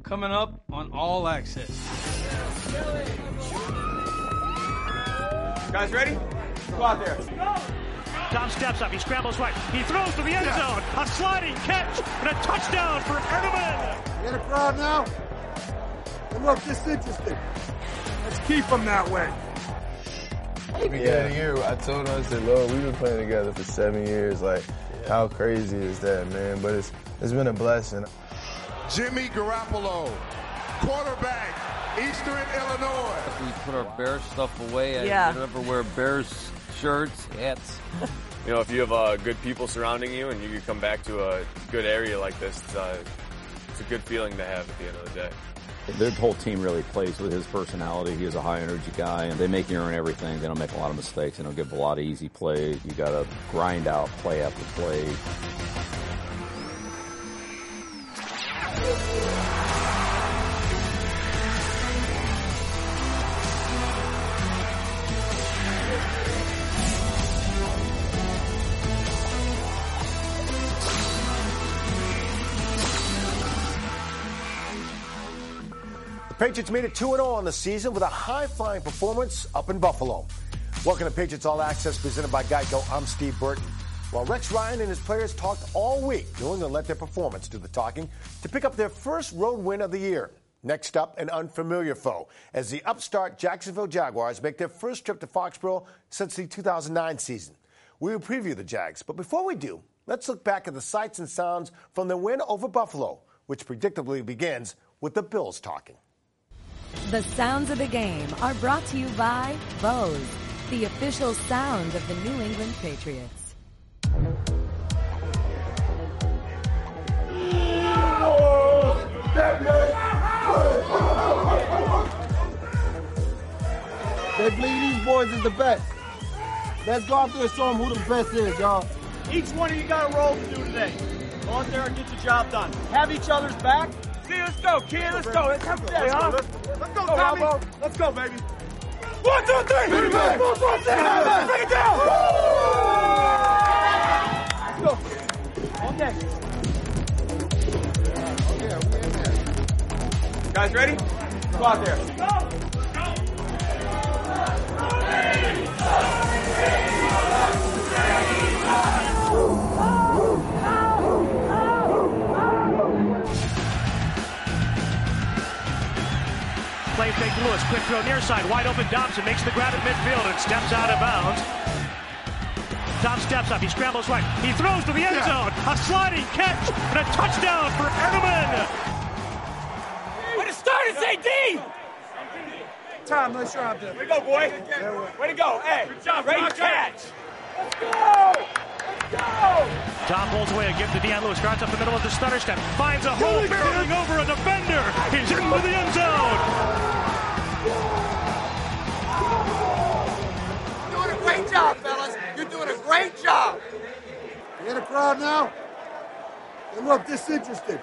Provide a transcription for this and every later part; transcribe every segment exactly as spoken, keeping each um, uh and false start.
coming up on All Access. Guys ready? Go out there. Dom steps up, he scrambles right, he throws to the end zone, a sliding catch, and a touchdown for Edelman. You in the crowd now? And look, disinterested. Let's keep them that way. At the beginning of the year, I told us that, Lord, we've been playing together for seven years. Like, yeah. How crazy is that, man? But it's it's been a blessing. Jimmy Garoppolo, quarterback, Eastern Illinois. We put our Bears stuff away. Yeah. I never wear Bears shirts, hats. You know, if you have uh, good people surrounding you and you can come back to a good area like this, it's, uh, it's a good feeling to have at the end of the day. Their whole team really plays with his personality. He is a high-energy guy, and they make you earn everything. They don't make a lot of mistakes. They don't give a lot of easy plays. You got to grind out play after play. Patriots made it two and oh on the season with a high-flying performance up in Buffalo. Welcome to Patriots All Access, presented by Geico. I'm Steve Burton. While Rex Ryan and his players talked all week, New England let their performance do the talking to pick up their first road win of the year. Next up, an unfamiliar foe, as the upstart Jacksonville Jaguars make their first trip to Foxborough since the two thousand nine season. We will preview the Jags, but before we do, let's look back at the sights and sounds from the win over Buffalo, which predictably begins with the Bills talking. The sounds of the game are brought to you by Bose, the official sound of the New England Patriots. They believe these boys is the best. Let's go out there and show them who the best is, y'all. Each one of you got a role to do today. Go out there and get the job done. Have each other's back. See, let's go, kid. Let's go. Let's have that, huh? Let's, let's go, Tommy. Let's go, baby. One, two, three. Bring it back. One, two, three. Bring it down. Let's go. Okay. Okay, we in there. Guys ready? Go out there. Go. Play fake Lewis, quick throw near side, wide open Dobson makes the grab at midfield and steps out of bounds. Dom steps up, he scrambles right, he throws to the end zone, a sliding catch, and a touchdown for Edelman. Way to start it, A D! Tom, let's try out there. Way to go, boy. Way to go. Hey, good job, great catch. Let's go! Let's go! Tom pulls away, gives to Deion Lewis, starts up the middle of the stutter step, finds a hole, barreling over a defender. He's into the end zone. You're doing a great job, fellas. You're doing a great job. You in the crowd now? And look, disinterested.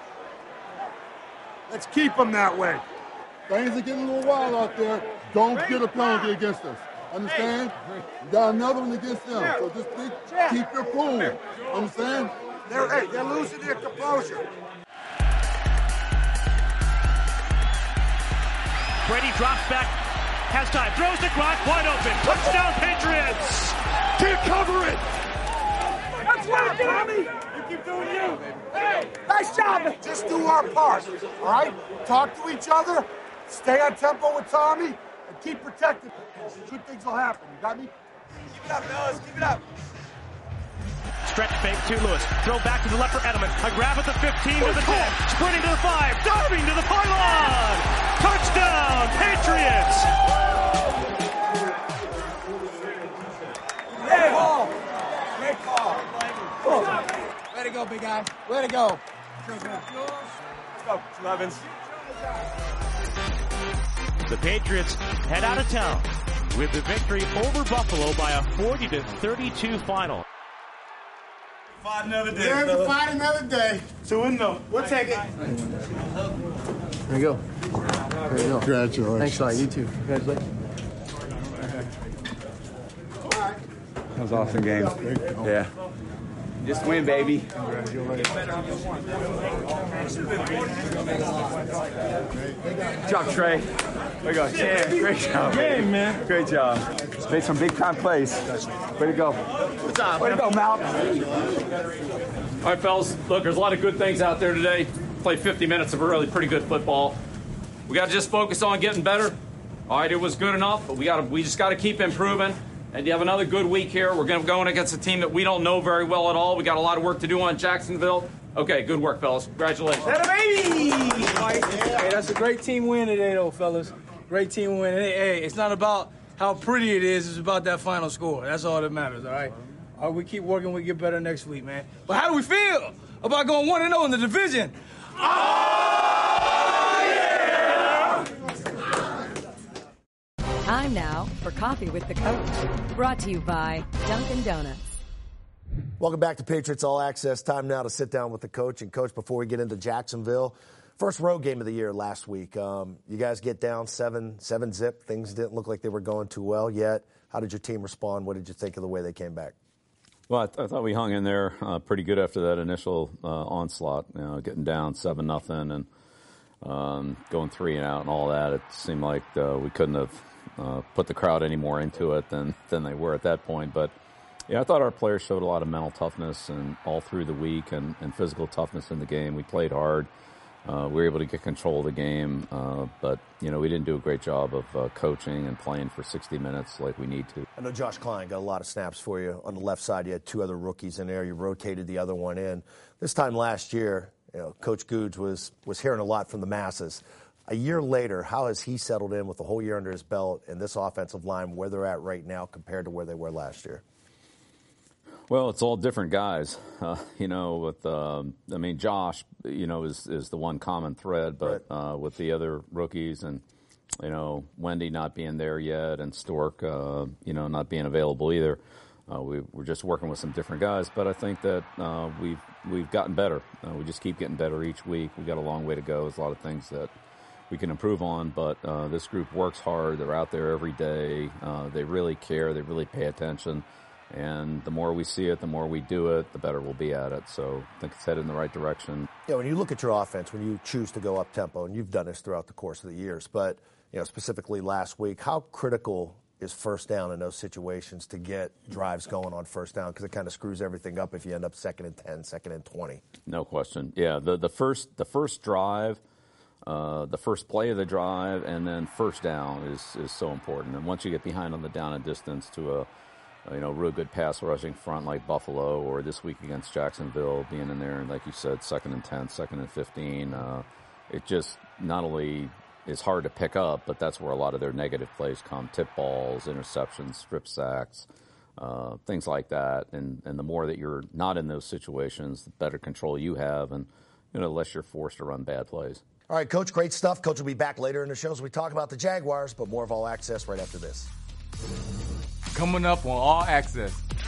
Let's keep them that way. Things are getting a little wild out there. Don't get a penalty against us. Understand? You got another one against them. So just think, keep your cool. Understand? They're, hey, they're losing their composure. Brady drops back, has time, throws to Gronk, wide open. Touchdown, Patriots! Can't cover it! That's right, Tommy! You keep doing you. Hey, nice job! Just do our part, all right? Talk to each other, stay on tempo with Tommy, and keep protected. Good things will happen. You got me? Keep it up, fellas. Keep it up. Stretch fake to Lewis. Throw back to the left for Edelman. A grab at the fifteen to the ten. Sprinting to the five. Diving to the pylon. Touchdown, Patriots. Great call. Great call. Way to go, big guy. Way to go. Let's go, Levins. The Patriots head out of town with the victory over Buffalo by a forty to thirty-two final. Fight another day. We're going to fight another day. Two and no. We'll take it. There you go. There you go. Congratulations. Thanks a lot. You too. Congratulations. That was an awesome game. Yeah. Just win, baby. Good job, Trey. There you go. Yeah, great job. Game, man. Great job. Made some big time plays. Way to go. Good job. Way to go, Mal. All right, fellas. Look, there's a lot of good things out there today. Played fifty minutes of really pretty good football. We got to just focus on getting better. All right, it was good enough, but we got to we just got to keep improving. And you have another good week here. We're going to go in against a team that we don't know very well at all. We got a lot of work to do on Jacksonville. Okay, good work, fellas. Congratulations. That a baby! Hey, that's a great team win today, though, fellas. Great team win. Hey, hey, it's not about how pretty it is. It's about that final score. That's all that matters, all right? All right, we keep working. We get better next week, man. But how do we feel about going one and oh in the division? Oh, yeah! Time now for Coffee with the Coach, brought to you by Dunkin' Donuts. Welcome back to Patriots All Access. Time now to sit down with the coach. And, Coach, before we get into Jacksonville, first road game of the year last week. Um, you guys get down seven, seven zip. Things didn't look like they were going too well yet. How did your team respond? What did you think of the way they came back? Well, I, th- I thought we hung in there uh, pretty good after that initial uh, onslaught, you know, getting down seven nothing and um, going three and out and all that. It seemed like uh, we couldn't have uh, put the crowd any more into it than, than they were at that point. But, yeah, I thought our players showed a lot of mental toughness and all through the week and, and physical toughness in the game. We played hard. Uh, we were able to get control of the game, uh, but, you know, we didn't do a great job of uh, coaching and playing for sixty minutes like we need to. I know Josh Klein got a lot of snaps for you. On the left side, you had two other rookies in there. You rotated the other one in. This time last year, you know, Coach Goods was, was hearing a lot from the masses. A year later, how has he settled in with the whole year under his belt and this offensive line, where they're at right now compared to where they were last year? Well, it's all different guys, uh, you know. With um, I mean, Josh, you know, is is the one common thread, but uh, with the other rookies and you know Wendy not being there yet and Stork, uh, you know, not being available either, uh, we, we're just working with some different guys. But I think that uh, we've we've gotten better. Uh, we just keep getting better each week. We got a long way to go. There's a lot of things that we can improve on, but uh, this group works hard. They're out there every day. Uh, they really care. They really pay attention. And the more we see it, the more we do it, the better we'll be at it. So I think it's headed in the right direction. Yeah, when you look at your offense, when you choose to go up-tempo, and you've done this throughout the course of the years, but you know specifically last week, how critical is first down in those situations to get drives going on first down? Because it kind of screws everything up if you end up second and ten, second and twenty. No question. Yeah, the, the, first, the first drive, uh, the first play of the drive, and then first down is, is so important. And once you get behind on the down and distance to a you know, real good pass rushing front like Buffalo, or this week against Jacksonville, being in there, and like you said, second and ten, second and fifteen. Uh, it just not only is hard to pick up, but that's where a lot of their negative plays come: tip balls, interceptions, strip sacks, uh, things like that. And and the more that you're not in those situations, the better control you have, and you know, the less you're forced to run bad plays. All right, Coach, great stuff. Coach will be back later in the show as we talk about the Jaguars, but more of All Access right after this. Coming up on All Access.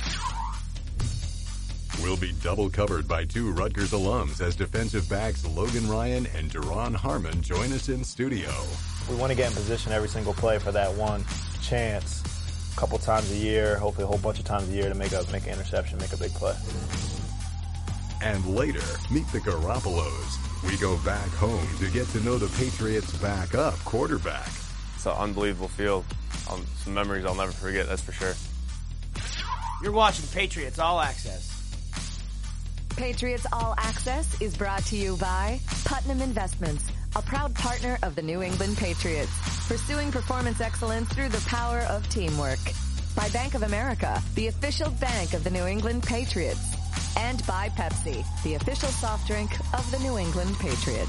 We'll be double covered by two Rutgers alums as defensive backs Logan Ryan and Deron Harmon join us in studio. We want to get in position every single play for that one chance, a couple times a year, hopefully a whole bunch of times a year to make a make an interception, make a big play. And later, meet the Garoppolos. We go back home to get to know the Patriots' backup quarterback. It's an unbelievable field. Um, some memories I'll never forget, that's for sure. You're watching Patriots All Access. Patriots All Access is brought to you by Putnam Investments, a proud partner of the New England Patriots, pursuing performance excellence through the power of teamwork. By Bank of America, the official bank of the New England Patriots. And by Pepsi, the official soft drink of the New England Patriots.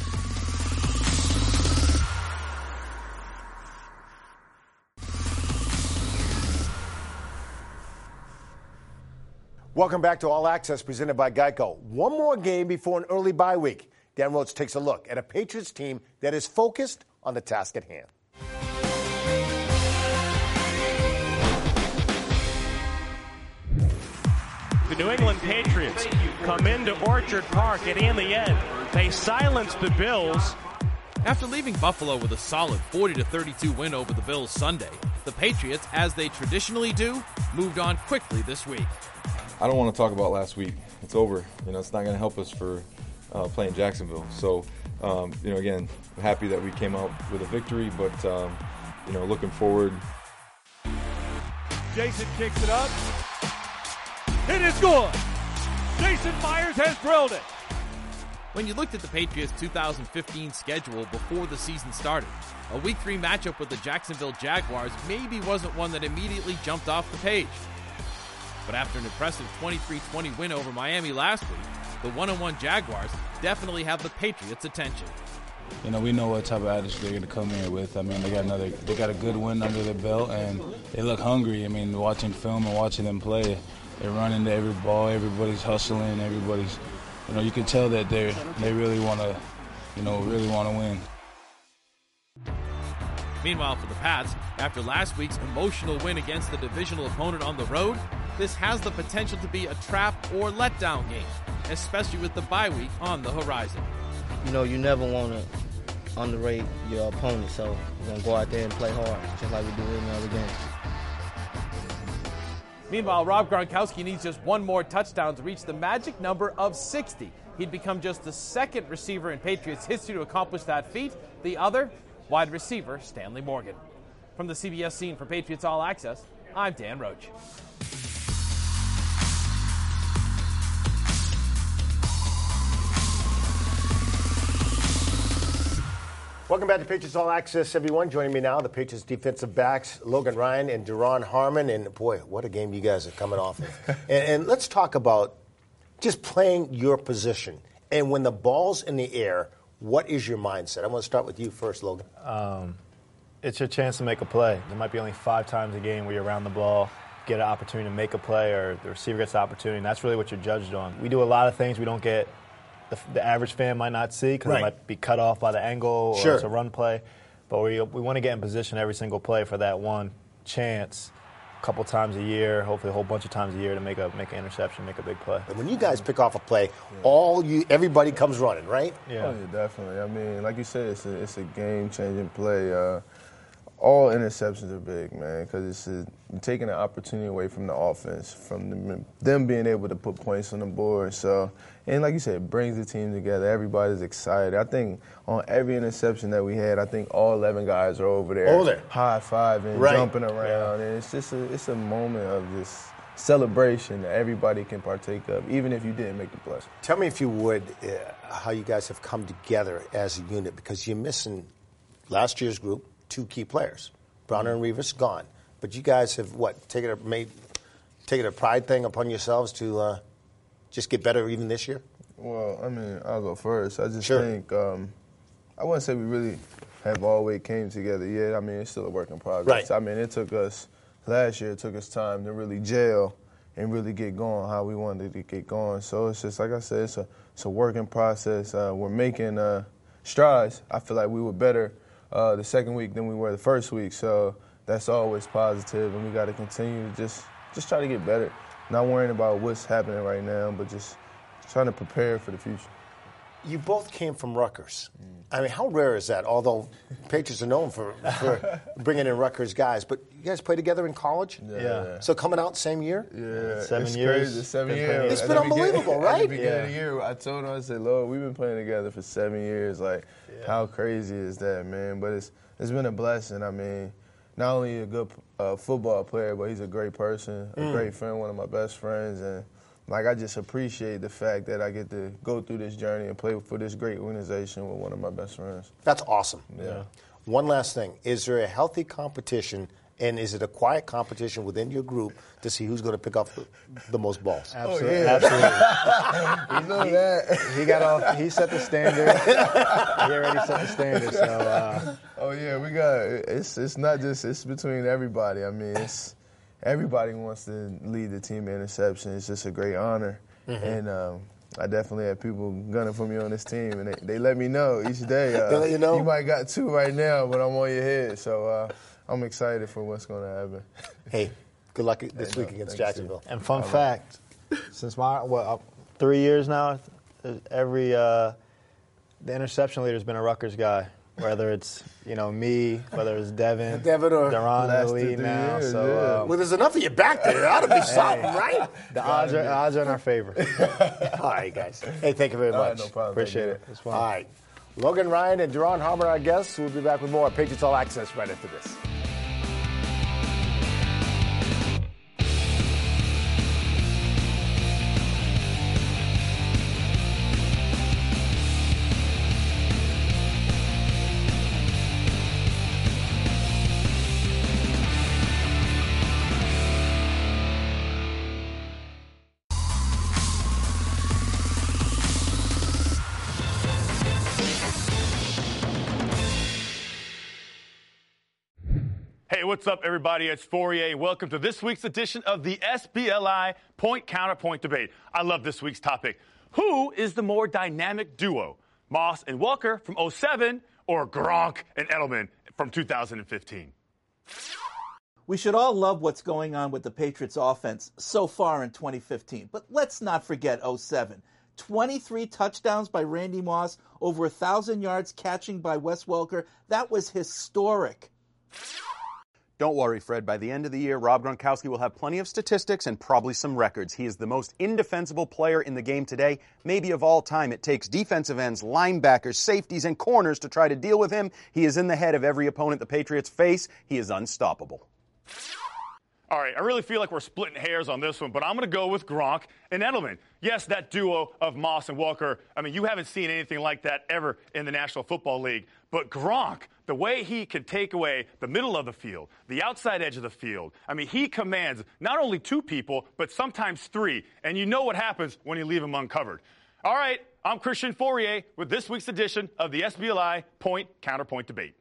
Welcome back to All Access presented by Geico. One more game before an early bye week. Dan Roach takes a look at a Patriots team that is focused on the task at hand. The New England Patriots come into Orchard Park, and in the end, they silence the Bills. After leaving Buffalo with a solid forty to thirty-two win over the Bills Sunday, the Patriots, as they traditionally do, moved on quickly this week. I don't want to talk about last week. It's over. You know, it's not going to help us for uh, playing Jacksonville. So, um, you know, again, happy that we came out with a victory, but, um, you know, looking forward. Jason kicks it up. It is good. Jason Myers has drilled it. When you looked at the Patriots' two thousand fifteen schedule before the season started, a week three matchup with the Jacksonville Jaguars maybe wasn't one that immediately jumped off the page. But after an impressive twenty-three twenty win over Miami last week, the one and one Jaguars definitely have the Patriots' attention. You know, we know what type of attitude they're going to come here with. I mean, they got another, they got a good win under their belt, and they look hungry. I mean, watching film and watching them play, they're running to every ball, everybody's hustling, everybody's, you know, you can tell that they they really want to, you know, really want to win. Meanwhile, for the Pats, after last week's emotional win against the divisional opponent on the road, this has the potential to be a trap or letdown game, especially with the bye week on the horizon. You know, you never want to underrate your opponent, so we're going to go out there and play hard, just like we do in the other games. Meanwhile, Rob Gronkowski needs just one more touchdown to reach the magic number of sixty. He'd become just the second receiver in Patriots history to accomplish that feat. The other, wide receiver Stanley Morgan. From the C B S scene for Patriots All Access, I'm Dan Roach. Welcome back to Patriots All Access, everyone. Joining me now, the Patriots defensive backs, Logan Ryan and Duron Harmon. And, boy, what a game you guys are coming off of. and, and let's talk about just playing your position. And when the ball's in the air, what is your mindset? I want to start with you first, Logan. Um, it's your chance to make a play. There might be only five times a game where you're around the ball, get an opportunity to make a play, or the receiver gets the opportunity, and that's really what you're judged on. We do a lot of things we don't get The, the average fan might not see because right. it might be cut off by the angle or sure. it's a run play. But we we want to get in position every single play for that one chance a couple times a year, hopefully a whole bunch of times a year to make a make an interception, make a big play. And when you guys pick off a play, yeah. all you everybody comes running, right? Yeah, oh, yeah definitely. I mean, like you said, it's a, it's a game-changing play. Uh, all interceptions are big, man, because it's a, you're taking an opportunity away from the offense, from them, them being able to put points on the board. So, and like you said, it brings the team together. Everybody's excited. I think on every interception that we had, I think all eleven guys are over there, over there. high-fiving, right. jumping around. Yeah. And it's just a, it's a moment of this celebration that everybody can partake of, even if you didn't make the play. Tell me, if you would, uh, how you guys have come together as a unit, because you're missing last year's group, two key players. Browner and Revis gone. But you guys have, what, taken a, made, taken a pride thing upon yourselves to uh, just get better even this year? Well, I mean, I'll go first. I just sure. think, um, I wouldn't say we really have always came together yet. I mean, it's still a work in progress. Right. I mean, it took us, last year, it took us time to really gel and really get going how we wanted to get going. So it's just, like I said, it's a, it's a working process. Uh, we're making uh, strides. I feel like we were better Uh, the second week than we were the first week, so that's always positive, and we got to continue to just just try to get better. Not worrying about what's happening right now, but just trying to prepare for the future. You both came from Rutgers. I mean, how rare is that? Although Patriots are known for, for bringing in Rutgers guys, but you guys played together in college? Yeah. yeah. So coming out same year? Yeah. Seven it's years. Crazy. Seven years. It's been unbelievable, right? At the beginning yeah. of the year, I told him, I said, Lord, we've been playing together for seven years. Like, yeah. how crazy is that, man? But it's it's been a blessing. I mean, not only a good uh, football player, but he's a great person, a mm. great friend, one of my best friends, and like, I just appreciate the fact that I get to go through this journey and play for this great organization with one of my best friends. That's awesome. Yeah. One last thing. Is there a healthy competition, and is it a quiet competition within your group to see who's going to pick up the, the most balls? Absolutely. Oh, yeah. Absolutely. You know that. He got off. He set the standard. He already set the standard. So. Uh, oh yeah, we got. It's it's not just. It's between everybody. I mean, it's. Everybody wants to lead the team in interception. It's just a great honor. Mm-hmm. And um, I definitely have people gunning for me on this team, and they, they let me know each day. Uh, they let you know? You might got two right now, but I'm on your head. So uh, I'm excited for what's going to happen. Hey, good luck this hey, week no, against Jacksonville. And fun All fact, right. since my, what, uh, three years now, every uh, the interception leader has been a Rutgers guy. Whether it's, you know, me, whether it's Devin, Devin or Deron in the last lead two now. years, So, yeah. um, well, there's enough of you back there. There ought to be something, hey, right? The odds are, odds are in our favor. All right, guys. Hey, thank you very All right, much. no problem. Appreciate it. It was fun. All right. Logan Ryan and Deron Harmon, our guests. We'll be back with more Patriots All Access right after this. Hey, what's up, everybody? It's Fourier. Welcome to this week's edition of the S B L I Point Counterpoint Debate. I love this week's topic. Who is the more dynamic duo, Moss and Welker from oh seven or Gronk and Edelman from two thousand fifteen? We should all love what's going on with the Patriots offense so far in twenty fifteen. But let's not forget oh seven. twenty-three touchdowns by Randy Moss, over one thousand yards catching by Wes Welker. That was historic. Don't worry, Fred. By the end of the year, Rob Gronkowski will have plenty of statistics and probably some records. He is the most indefensible player in the game today, maybe of all time. It takes defensive ends, linebackers, safeties, and corners to try to deal with him. He is in the head of every opponent the Patriots face. He is unstoppable. All right, I really feel like we're splitting hairs on this one, but I'm going to go with Gronk and Edelman. Yes, that duo of Moss and Welker, I mean, you haven't seen anything like that ever in the National Football League. But Gronk, the way he can take away the middle of the field, the outside edge of the field, I mean, he commands not only two people, but sometimes three. And you know what happens when you leave him uncovered. All right, I'm Christian Fourier with this week's edition of the S B L I Point Counterpoint Debate.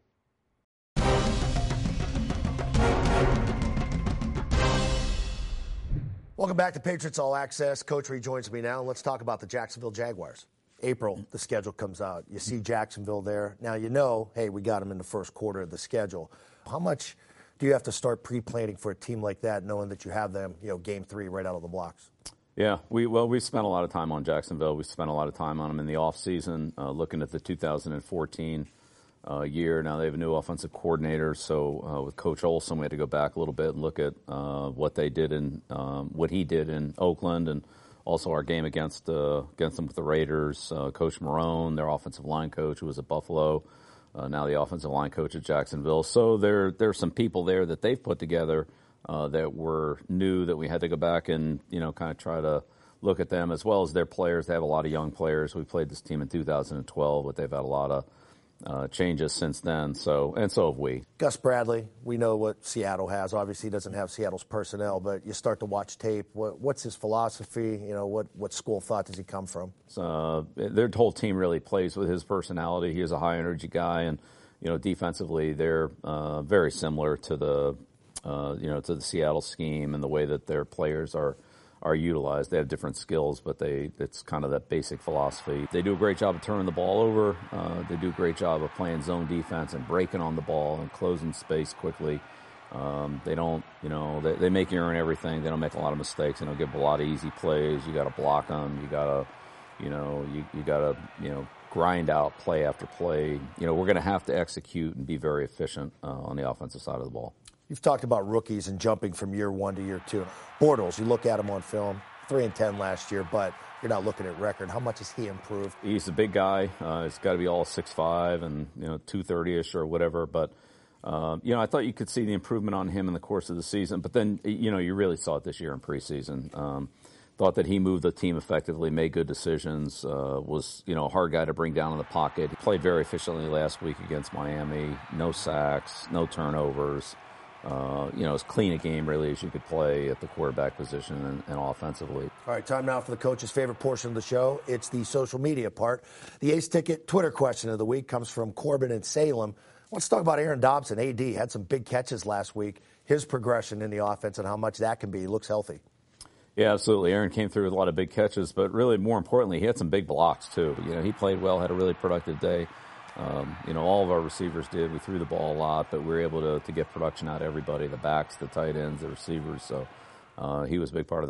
Welcome back to Patriots All Access. Coach rejoins me now. Let's talk about the Jacksonville Jaguars. April, the schedule comes out. You see Jacksonville there. Now you know, hey, we got them in the first quarter of the schedule. How much do you have to start pre-planning for a team like that, knowing that you have them, you know, game three right out of the blocks? Yeah, we well, we spent a lot of time on Jacksonville. We spent a lot of time on them in the offseason, uh, looking at the two thousand fourteen uh, year. Now they have a new offensive coordinator, so uh, with Coach Olson, we had to go back a little bit and look at uh, what they did in um, what he did in Oakland, and also our game against uh, against them with the Raiders. Uh, coach Marone, their offensive line coach, who was at Buffalo, uh, now the offensive line coach at Jacksonville. So there there's some people there that they've put together uh, that were new that we had to go back and you know kind of try to look at them, as well as their players. They have a lot of young players. We played this team in two thousand twelve, but they've had a lot of uh, changes since then. So and so have we. Gus Bradley, we know what Seattle has. Obviously, he doesn't have Seattle's personnel, but you start to watch tape. What, what's his philosophy? You know, what what school of thought does he come from? Uh, their whole team really plays with his personality. He is a high energy guy, and you know, defensively, they're uh, very similar to the uh, you know to the Seattle scheme and the way that their players are. are utilized. They have different skills, but they it's kind of that basic philosophy. They do a great job of turning the ball over. Uh, they do a great job of playing zone defense and breaking on the ball and closing space quickly. Um, they don't, you know, they, they make you earn everything. They don't make a lot of mistakes. They don't give a lot of easy plays. You got to block them. You got to, you know, you, you got to, you know, grind out play after play. You know, we're going to have to execute and be very efficient uh, on the offensive side of the ball. You've talked about rookies and jumping from year one to year two. Bortles, you look at him on film, three and ten last year, but you're not looking at record. How much has he improved? He's a big guy. Uh, he's got to be all six five and you know two thirty-ish or whatever. But uh, you know, I thought you could see the improvement on him in the course of the season. But then you know, you really saw it this year in preseason. Um, thought that he moved the team effectively, made good decisions. Uh, was you know a hard guy to bring down in the pocket. He played very efficiently last week against Miami. No sacks, no turnovers. Uh, you know, as clean a game really as you could play at the quarterback position and, and offensively. All right, time now for the coach's favorite portion of the show. It's the social media part. The Ace Ticket Twitter question of the week comes from Corbin in Salem. Let's talk about Aaron Dobson. A D had some big catches last week. His progression in the offense and how much that can be. He looks healthy. Yeah, absolutely. Aaron came through with a lot of big catches, but really more importantly, he had some big blocks too. You know, he played well, had a really productive day. Um, you know, all of our receivers did. We threw the ball a lot, but we were able to, to get production out of everybody, the backs, the tight ends, the receivers. So uh, he was a big part of that.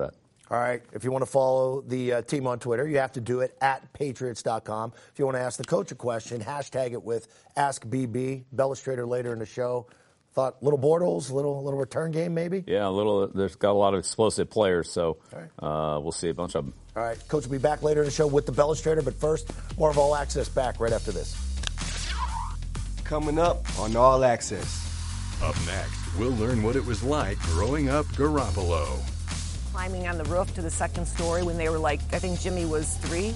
All right. If you want to follow the uh, team on Twitter, you have to do it at Patriots dot com. If you want to ask the coach a question, hashtag it with Ask B B. Bellastrator later in the show. Thought little Bortles, little little return game maybe? Yeah, a little. There's got a lot of explosive players, so uh, we'll see a bunch of them. All right. Coach will be back later in the show with the Bellastrator, but first, more of All Access back right after this. Coming up on All Access. Up next, we'll learn what it was like growing up Garoppolo. Climbing on the roof to the second story when they were like, I think Jimmy was three.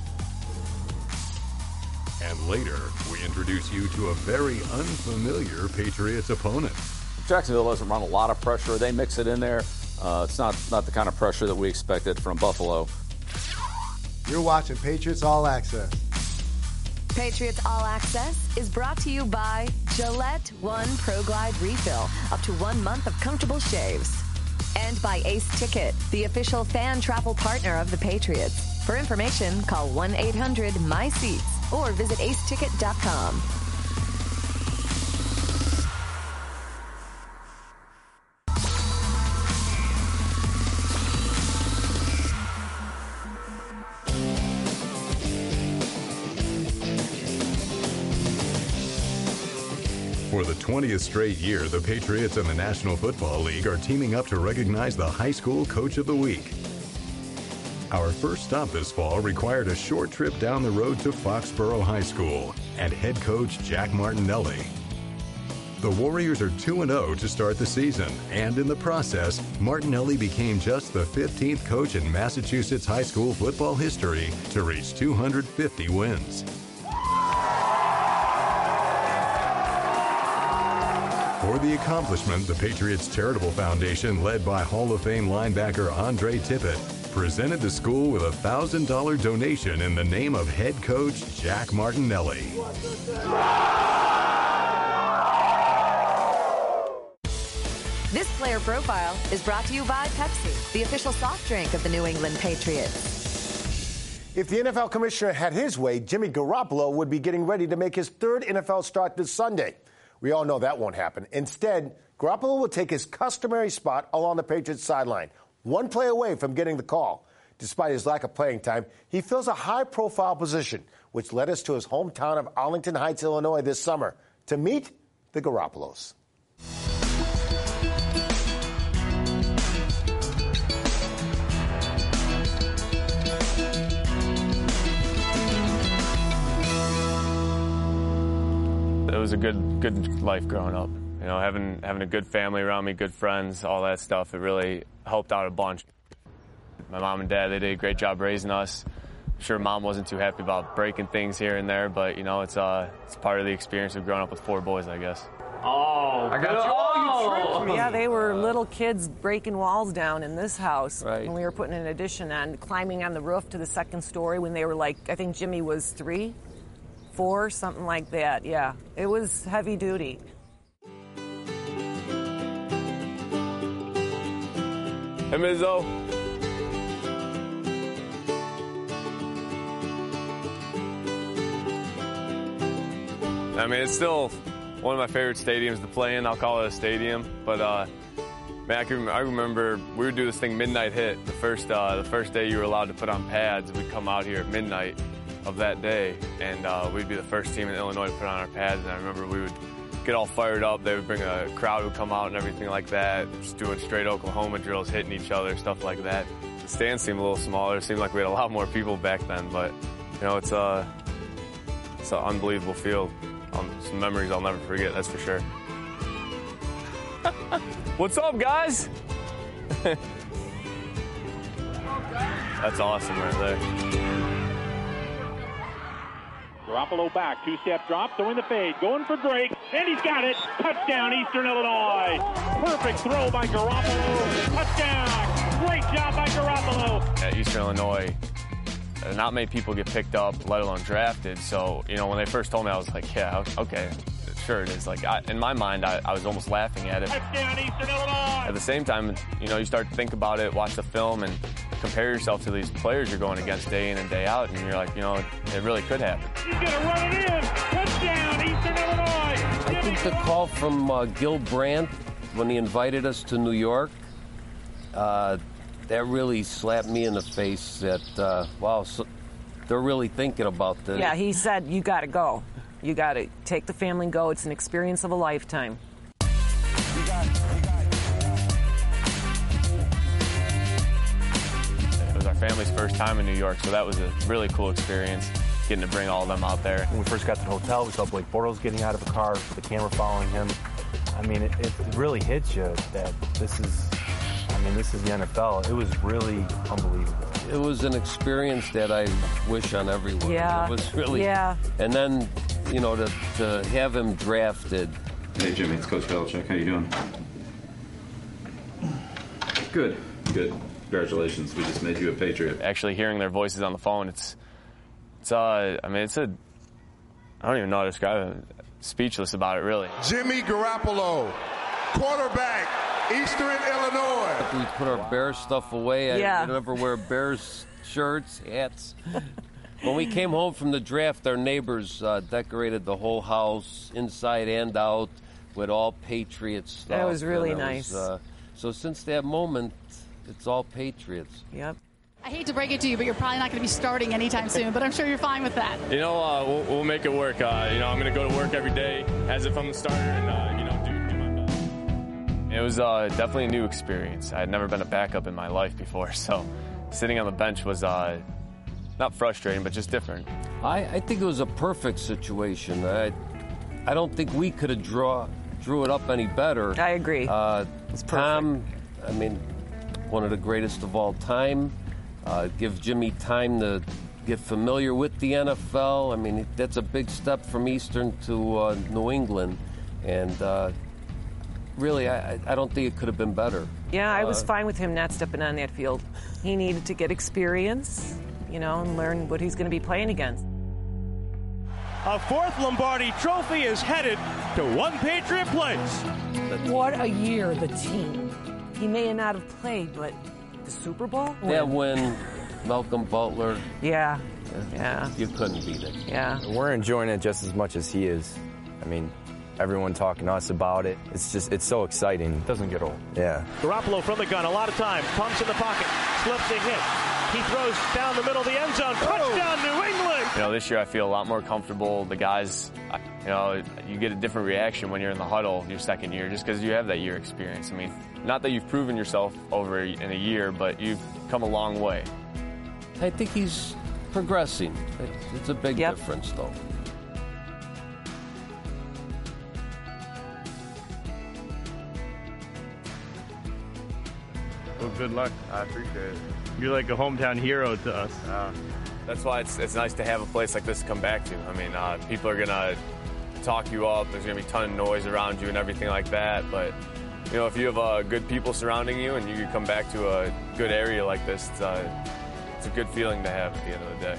And later, we introduce you to a very unfamiliar Patriots opponent. Jacksonville doesn't run a lot of pressure. They mix it in there. Uh, it's not, not the kind of pressure that we expected from Buffalo. You're watching Patriots All Access. Patriots All Access is brought to you by Gillette One Pro Glide Refill. Up to one month of comfortable shaves. And by Ace Ticket, the official fan travel partner of the Patriots. For information, call one eight hundred M Y SEATS or visit ace ticket dot com. For the twentieth straight year, the Patriots and the National Football League are teaming up to recognize the High School Coach of the Week. Our first stop this fall required a short trip down the road to Foxborough High School and head coach Jack Martinelli. The Warriors are two and oh to start the season, and in the process, Martinelli became just the fifteenth coach in Massachusetts high school football history to reach two hundred fifty wins. For the accomplishment, the Patriots Charitable Foundation, led by Hall of Fame linebacker Andre Tippett, presented the school with a one thousand dollars donation in the name of head coach Jack Martinelli. This player profile is brought to you by Pepsi, the official soft drink of the New England Patriots. If the N F L commissioner had his way, Jimmy Garoppolo would be getting ready to make his third N F L start this Sunday. We all know that won't happen. Instead, Garoppolo will take his customary spot along the Patriots sideline, one play away from getting the call. Despite his lack of playing time, he fills a high-profile position, which led us to his hometown of Arlington Heights, Illinois this summer to meet the Garoppolos. It was a good, good life growing up. You know, having having a good family around me, good friends, all that stuff. It really helped out a bunch. My mom and dad, they did a great job raising us. I'm sure mom wasn't too happy about breaking things here and there, but you know, it's uh, it's part of the experience of growing up with four boys, I guess. Oh, I got you. Oh, you tricked me. Yeah, they were little kids breaking walls down in this house Right. when we were putting an addition on, climbing on the roof to the second story when they were like, I think Jimmy was three, four, something like that. Yeah, it was heavy duty. Hey, Mizzo. I mean, it's still one of my favorite stadiums to play in. I'll call it a stadium, but uh, man, I, can, I remember we would do this thing midnight hit. The first uh, the first day you were allowed to put on pads, we'd come out here at midnight of that day, and uh, we'd be the first team in Illinois to put on our pads. And I remember we would get all fired up. They would bring a crowd would come out and everything like that, just doing straight Oklahoma drills, hitting each other, stuff like that. The stands seemed a little smaller. It seemed like we had a lot more people back then, but you know, it's a it's an unbelievable field. Um, some memories I'll never forget, that's for sure. What's up, guys? That's awesome right there. Garoppolo back, two-step drop, throwing the fade, going for Drake, and he's got it. Touchdown, Eastern Illinois. Perfect throw by Garoppolo. Touchdown. Great job by Garoppolo. At Eastern Illinois, not many people get picked up, let alone drafted. So, you know, when they first told me, I was like, yeah, okay, sure it is. Like, I, in my mind, I, I was almost laughing at it. Touchdown, Eastern Illinois. At the same time, you know, you start to think about it, watch the film, and compare yourself to these players you're going against day in and day out, and you're like, you know, it really could happen. He's going to run it in. Touchdown, Eastern Illinois. I think the call from uh, Gil Brandt when he invited us to New York, uh, that really slapped me in the face that, uh, wow, so they're really thinking about this. Yeah, he said, you got to go. You got to take the family and go. It's an experience of a lifetime. It was our family's first time in New York, so that was a really cool experience, getting to bring all of them out there. When we first got to the hotel, we saw Blake Bortles getting out of a car with the camera following him. I mean, it, it really hits you that this is, I mean, this is the N F L. It was really unbelievable. It was an experience that I wish on everyone. Yeah. It was really. Yeah. And then, you know, to, to have him drafted. Hey, Jimmy, it's Coach Belichick. How you doing? Good, good. Congratulations. We just made you a Patriot. Actually hearing their voices on the phone, it's, it's uh, I mean, it's a, I don't even know how to describe it. Speechless about it, really. Jimmy Garoppolo, quarterback, Eastern Illinois. We put our Bears stuff away. Yeah. I never wear Bears shirts, hats. When we came home from the draft, our neighbors uh, decorated the whole house, inside and out, with all Patriots stuff. That was really And it nice. was, uh, so since that moment, it's all Patriots. Yep. I hate to break it to you, but you're probably not going to be starting anytime soon, but I'm sure you're fine with that. You know, uh, we'll, we'll make it work. Uh, you know, I'm going to go to work every day as if I'm the starter and, uh, you know, do, do my best. It was uh, definitely a new experience. I had never been a backup in my life before, so sitting on the bench was uh, not frustrating, but just different. I, I think it was a perfect situation. I, I don't think we could have draw, drew it up any better. I agree. Uh, Tom, I mean, one of the greatest of all time. Uh, give Jimmy time to get familiar with the N F L. I mean, that's a big step from Eastern to uh, New England. And uh, really, I, I don't think it could have been better. Yeah, I was Uh, fine with him not stepping on that field. He needed to get experience, you know, and learn what he's going to be playing against. A fourth Lombardi trophy is headed to one Patriot place. What a year, the team. He may not have played, but the Super Bowl? That win, Malcolm Butler. Yeah, yeah. You couldn't beat it. Yeah. We're enjoying it just as much as he is. I mean, everyone talking to us about it. It's just, it's so exciting. It doesn't get old. Yeah. Garoppolo from the gun, a lot of time, pumps in the pocket, slips a hit. He throws down the middle of the end zone. Touchdown, New England! You know, this year I feel a lot more comfortable. The guys, you know, you get a different reaction when you're in the huddle your second year just because you have that year experience. I mean, not that you've proven yourself over in a year, but you've come a long way. I think he's progressing. It's a big Yep. difference, though. Well, good luck. I appreciate it. You're like a hometown hero to us. Uh, that's why it's, it's nice to have a place like this to come back to. I mean, uh, people are going to talk you up. There's going to be a ton of noise around you and everything like that. But, you know, if you have uh, good people surrounding you and you can come back to a good area like this, it's, uh, it's a good feeling to have at the end of the day.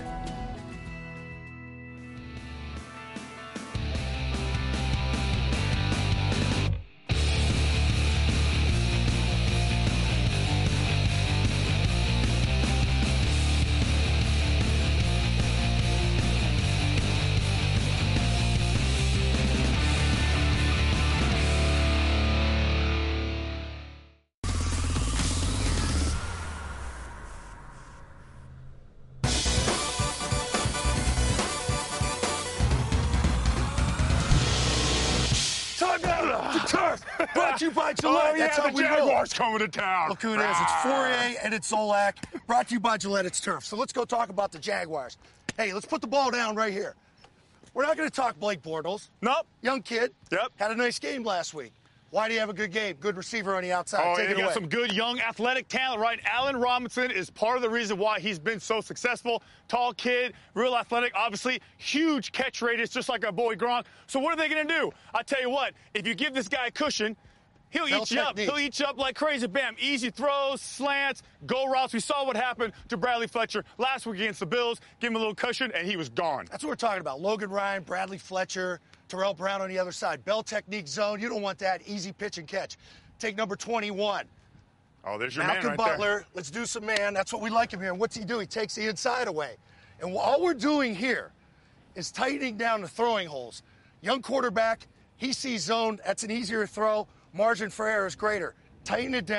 Brought to you by Gillette. Oh, yeah, That's how the we Jaguars roll. coming to town. Look who it is. It's Fourier and it's Zolak. Brought to you by Gillette. It's Turf. So let's go talk about the Jaguars. Hey, let's put the ball down right here. We're not going to talk Blake Bortles. Nope. Young kid. Yep. Had a nice game last week. Why do you have a good game? Good receiver on the outside. Oh, Take and it he away. got some good young athletic talent, right? Allen Robinson is part of the reason why he's been so successful. Tall kid, real athletic, obviously huge catch radius, just like our boy Gronk. So what are they going to do? I tell you what, if you give this guy a cushion, he'll Bell eat you up. technique. He'll eat you up like crazy. Bam, easy throws, slants, go routes. We saw what happened to Bradley Fletcher last week against the Bills. Give him a little cushion, and he was gone. That's what we're talking about. Logan Ryan, Bradley Fletcher, Terrell Brown on the other side. Bell technique zone. You don't want that. Easy pitch and catch. Take number twenty-one. Oh, there's your Malcolm man right Butler. there. Let's do some man. That's what we like him here. And what's he do? He takes the inside away. And all we're doing here is tightening down the throwing holes. Young quarterback, he sees zone. That's an easier throw. Margin for error is greater. Tighten it down.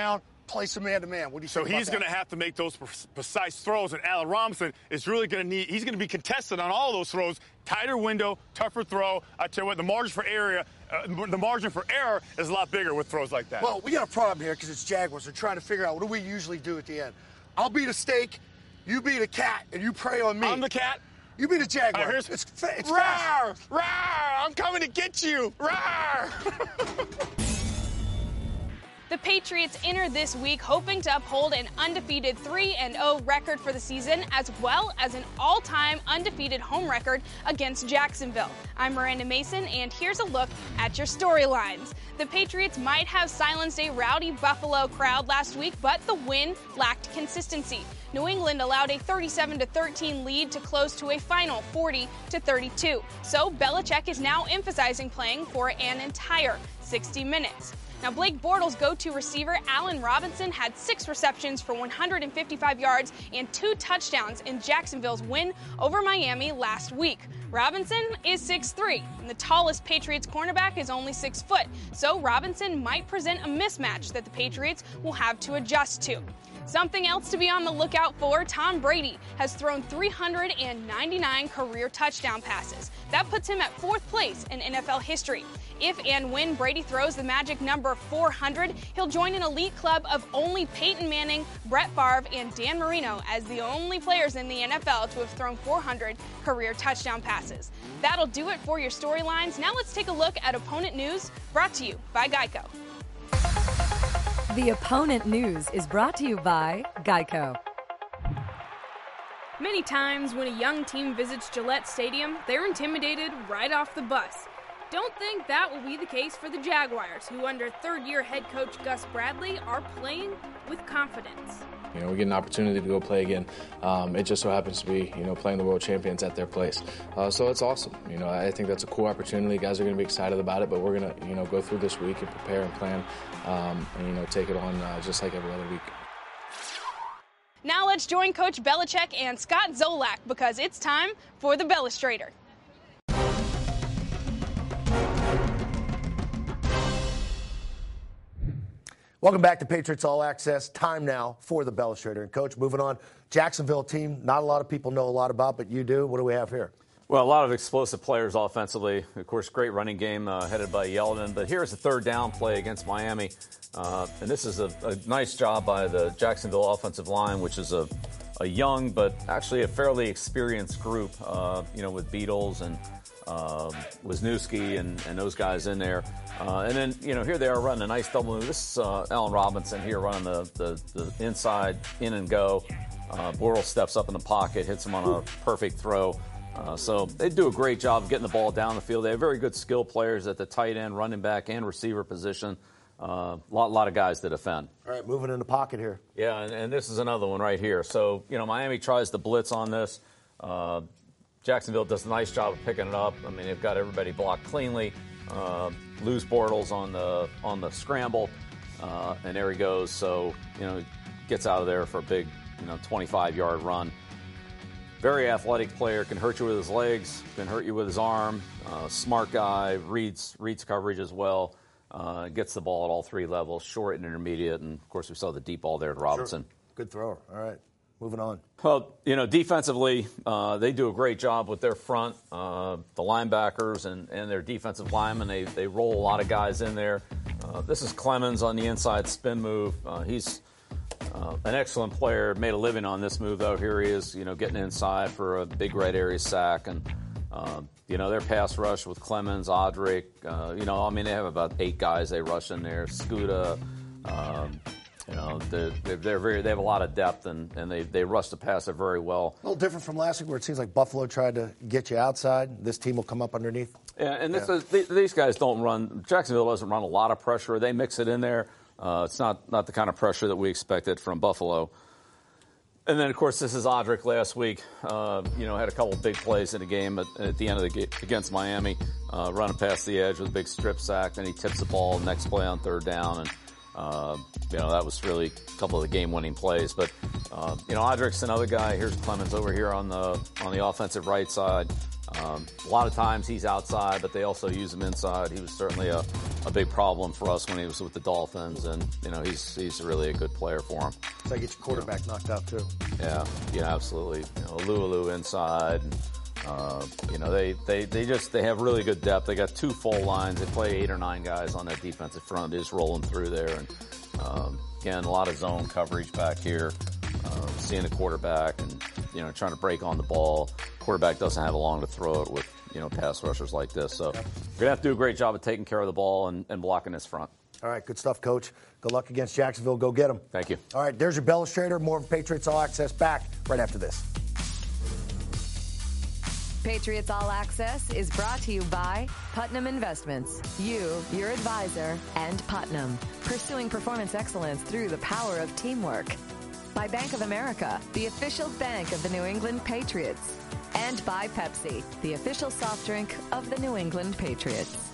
play some man-to-man. What do you so think about he's going to have to make those precise throws, and Allen Robinson is really going to need, he's going to be contested on all those throws. Tighter window, tougher throw. I tell you what, the margin for area, uh, the margin for error is a lot bigger with throws like that. Well, we got a problem here because it's Jaguars. They're trying to figure out what do we usually do at the end. I'll beat a steak, you beat a cat, and you prey on me. I'm the cat. You beat a Jaguar. Right, here's, it's it's rawr, fast. Rawr, I'm coming to get you. Rawr. The Patriots enter this week hoping to uphold an undefeated three and oh record for the season, as well as an all-time undefeated home record against Jacksonville. I'm Miranda Mason, and here's a look at your storylines. The Patriots might have silenced a rowdy Buffalo crowd last week, but the win lacked consistency. New England allowed a thirty-seven to thirteen lead to close to a final forty to thirty-two. So Belichick is now emphasizing playing for an entire sixty minutes. Now, Blake Bortles' go-to receiver, Allen Robinson, had six receptions for one hundred fifty-five yards and two touchdowns in Jacksonville's win over Miami last week. Robinson is six three, and the tallest Patriots cornerback is only six foot, so Robinson might present a mismatch that the Patriots will have to adjust to. Something else to be on the lookout for, Tom Brady has thrown three hundred ninety-nine career touchdown passes. That puts him at fourth place in N F L history. If and when Brady throws the magic number four hundred, he'll join an elite club of only Peyton Manning, Brett Favre, and Dan Marino as the only players in the N F L to have thrown four hundred career touchdown passes. That'll do it for your storylines. Now let's take a look at opponent news, brought to you by Geico. The Opponent News is brought to you by Geico. Many times when a young team visits Gillette Stadium, they're intimidated right off the bus. Don't think that will be the case for the Jaguars, who under third-year head coach Gus Bradley are playing with confidence. You know, we get an opportunity to go play again. Um, it just so happens to be, you know, playing the world champions at their place. Uh, so it's awesome. You know, I think that's a cool opportunity. Guys are going to be excited about it, but we're going to, you know, go through this week and prepare and plan um, and, you know, take it on uh, just like every other week. Now let's join Coach Belichick and Scott Zolak because it's time for the Bellustrator. Welcome back to Patriots All Access. Time now for the Bellustrator. And, Coach, moving on, Jacksonville team, not a lot of people know a lot about, but you do. What do we have here? Well, a lot of explosive players offensively. Of course, great running game uh, headed by Yeldon. But here's a third down play against Miami. Uh, and this is a, a nice job by the Jacksonville offensive line, which is a, a young but actually a fairly experienced group, uh, you know, with Beatles and uh, Wisniewski and, and those guys in there. Uh, and then, you know, here they are running a nice double move. This is uh, Allen Robinson here running the, the, the inside in and go. Uh, Bortles steps up in the pocket, hits him on a perfect throw. Uh, so they do a great job of getting the ball down the field. They have very good skill players at the tight end, running back, and receiver position. A uh, lot, lot of guys to defend. All right, moving in the pocket here. Yeah, and, and this is another one right here. So, you know, Miami tries to blitz on this. Uh, Jacksonville does a nice job of picking it up. I mean, they've got everybody blocked cleanly. Uh, lose Bortles on the on the scramble, uh, and there he goes. So, you know, gets out of there for a big, you know, twenty-five-yard run. Very athletic player, can hurt you with his legs, can hurt you with his arm. Uh, smart guy, reads reads coverage as well. Uh, gets the ball at all three levels, short and intermediate, and of course we saw the deep ball there to Robinson. Sure. Good thrower. All right, moving on. Well, you know, defensively, uh, they do a great job with their front, uh, the linebackers and, and their defensive linemen. They they roll a lot of guys in there. Uh, this is Clemens on the inside spin move. Uh, he's uh, an excellent player. Made a living on this move, though. Here he is, you know, getting inside for a big red area sack. And, uh, you know, their pass rush with Clemens, Audric, uh, you know, I mean, they have about eight guys they rush in there. Scuda, um, you know, they're, they're very, they have a lot of depth, and, and they, they rush the passer very well. A little different from last week where it seems like Buffalo tried to get you outside. This team will come up underneath. Yeah, and this yeah. Is, th- these guys don't run, Jacksonville doesn't run a lot of pressure. They mix it in there. Uh, it's not, not the kind of pressure that we expected from Buffalo. And then, of course, this is Audric last week. Uh, you know, had a couple big plays in the game at, at the end of the game against Miami, uh, running past the edge with a big strip sack. Then he tips the ball next play on third down. And, uh, you know, that was really a couple of the game-winning plays. But Um, you know, Odrick's another guy. Here's Clemens over here on the on the offensive right side. Um, a lot of times he's outside, but they also use him inside. He was certainly a, a big problem for us when he was with the Dolphins, and you know he's he's really a good player for him. So I get your quarterback you know. knocked out too. Yeah, yeah, absolutely. You know, Alualu inside. And, uh, you know, they, they, they just they have really good depth. They got two full lines. They play eight or nine guys on that defensive front, just rolling through there. And um, again, a lot of zone coverage back here. Uh, seeing the quarterback and you know trying to break on the ball. Quarterback doesn't have a long to throw it with you know pass rushers like this. So yep. we're gonna have to do a great job of taking care of the ball and, and blocking this front. All right, good stuff, Coach. Good luck against Jacksonville. Go get them. Thank you. All right, there's your Bell Illustrator. More Patriots All Access back right after this. Patriots All Access is brought to you by Putnam Investments. You, your advisor, and Putnam. Pursuing performance excellence through the power of teamwork. By Bank of America, the official bank of the New England Patriots. And by Pepsi, the official soft drink of the New England Patriots.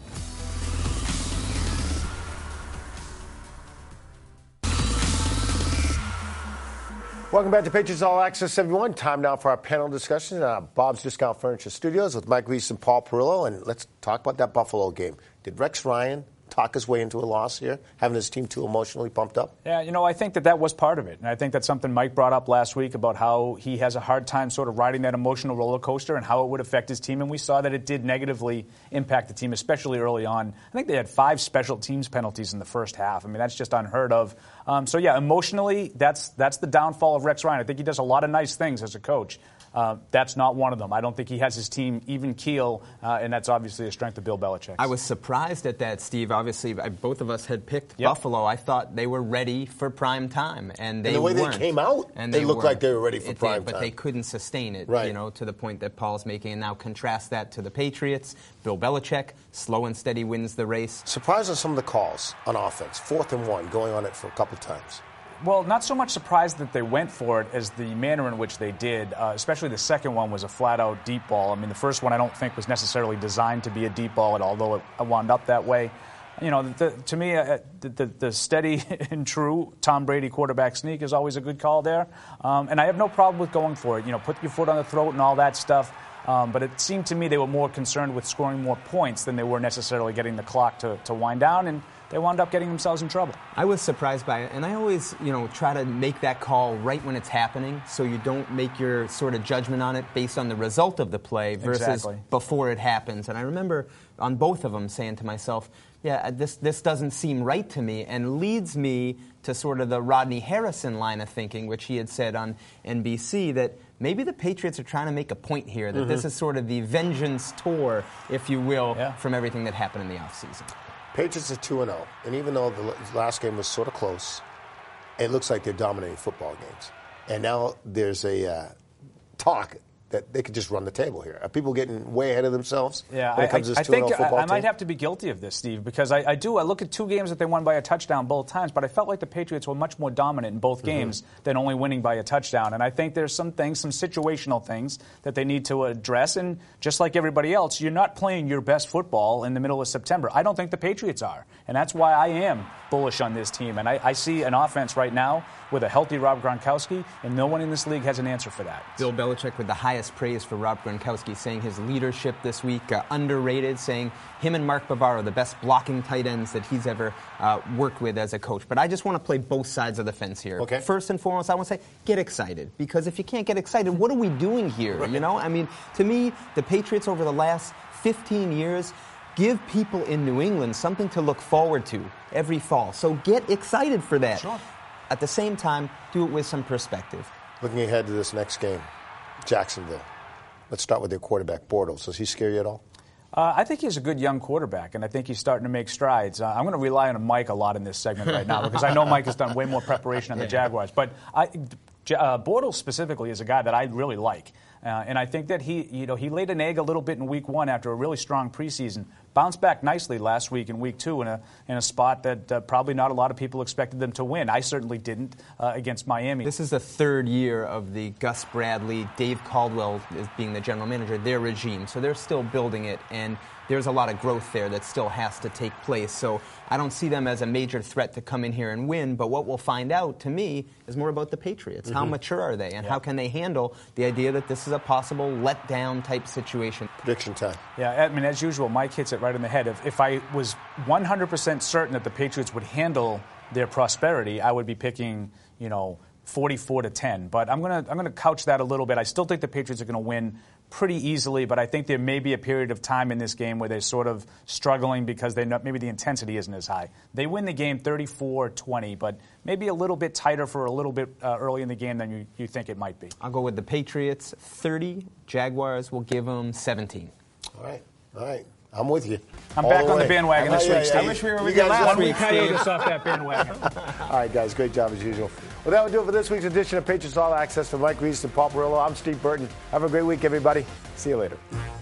Welcome back to Patriots All Access, everyone. Time now for our panel discussion. Uh, Bob's Discount Furniture Studios with Mike Reese and Paul Perillo. And let's talk about that Buffalo game. Did Rex Ryan talk his way into a loss here, having his team too emotionally pumped up? Yeah, you know, I think that that was part of it. And I think that's something Mike brought up last week about how he has a hard time sort of riding that emotional roller coaster and how it would affect his team. And we saw that it did negatively impact the team, especially early on. I think they had five special teams penalties in the first half. I mean, that's just unheard of. Um, so, yeah, emotionally, that's that's the downfall of Rex Ryan. I think he does a lot of nice things as a coach. Uh, that's not one of them. I don't think he has his team even keel, uh, and that's obviously a strength of Bill Belichick. I was surprised at that, Steve. Obviously, I, both of us had picked yep. Buffalo. I thought they were ready for prime time, and they and the way weren't. they came out, and they, they looked weren't. like they were ready for it, prime they, time. But they couldn't sustain it, right. you know, to the point that Paul's making. And now contrast that to the Patriots. Bill Belichick, slow and steady wins the race. Surprised on some of the calls on offense. Fourth and one, going on it for a couple times. Well, not so much surprised that they went for it as the manner in which they did, uh, especially the second one was a flat-out deep ball. I mean, the first one I don't think was necessarily designed to be a deep ball, although it wound up that way. You know, the, to me, uh, the, the, the steady and true Tom Brady quarterback sneak is always a good call there. Um, and I have no problem with going for it. You know, put your foot on the throat and all that stuff. Um, but it seemed to me they were more concerned with scoring more points than they were necessarily getting the clock to, to wind down, and they wound up getting themselves in trouble. I was surprised by it, and I always, you know, try to make that call right when it's happening so you don't make your sort of judgment on it based on the result of the play versus exactly. before it happens. And I remember on both of them saying to myself, yeah, this this doesn't seem right to me, and leads me to sort of the Rodney Harrison line of thinking, which he had said on N B C, that maybe the Patriots are trying to make a point here, that mm-hmm. this is sort of the vengeance tour, if you will, yeah. from everything that happened in the offseason. Patriots are two and oh, and even though the last game was sort of close, it looks like they're dominating football games. And now there's a uh, talk that they could just run the table here. Are people getting way ahead of themselves yeah, when it comes I, to this I two and oh think football I, I team? might have to be guilty of this, Steve, because I, I do. I look at two games that they won by a touchdown both times, but I felt like the Patriots were much more dominant in both games mm-hmm. than only winning by a touchdown. And I think there's some things, some situational things that they need to address. And just like everybody else, you're not playing your best football in the middle of September. I don't think the Patriots are. And that's why I am bullish on this team. And I, I see an offense right now with a healthy Rob Gronkowski, and no one in this league has an answer for that. Bill Belichick with the highest praise for Rob Gronkowski, saying his leadership this week uh, underrated, saying him and Mark Bavaro, the best blocking tight ends that he's ever uh, worked with as a coach. But I just want to play both sides of the fence here. Okay. First and foremost, I want to say, get excited. Because if you can't get excited, what are we doing here? Right. You know, I mean, to me, the Patriots over the last fifteen years give people in New England something to look forward to every fall. So get excited for that. Sure. At the same time, do it with some perspective. Looking ahead to this next game, Jacksonville. Let's start with their quarterback, Bortles. Does he scare you at all? Uh, I think he's a good young quarterback, and I think he's starting to make strides. Uh, I'm going to rely on Mike a lot in this segment right now because I know Mike has done way more preparation on the Jaguars. But I, uh, Bortles specifically is a guy that I really like. Uh, and I think that he, you know, he laid an egg a little bit in week one after a really strong preseason. bounced back nicely last week in week two in a in a spot that uh, probably not a lot of people expected them to win. I certainly didn't uh, against Miami. This is the third year of the Gus Bradley, Dave Caldwell as being the general manager, their regime. So they're still building it, and there's a lot of growth there that still has to take place. So I don't see them as a major threat to come in here and win, but what we'll find out, to me, is more about the Patriots. Mm-hmm. How mature are they, and yeah. how can they handle the idea that this is a possible letdown type situation? Prediction time. Yeah, I mean, as usual, Mike hits it right in the head. If, if I was one hundred percent certain that the Patriots would handle their prosperity, I would be picking, you know, forty-four to ten. But I'm gonna I'm gonna couch that a little bit. I still think the Patriots are going to win pretty easily, but I think there may be a period of time in this game where they're sort of struggling because they know, maybe the intensity isn't as high. They win the game thirty-four twenty, but maybe a little bit tighter for a little bit uh, early in the game than you, you think it might be. I'll go with the Patriots thirty. Jaguars will give them seventeen. All right. All right. I'm with you. I'm All back the on way. the bandwagon this yeah, week, yeah, Steve. yeah. I wish we were You with you guys last got week, hiatus Steve. off that bandwagon. All right, guys. Great job as usual. Well, that will do it for this week's edition of Patriots All Access. For Mike Reese and Paul Perillo, I'm Steve Burton. Have a great week, everybody. See you later.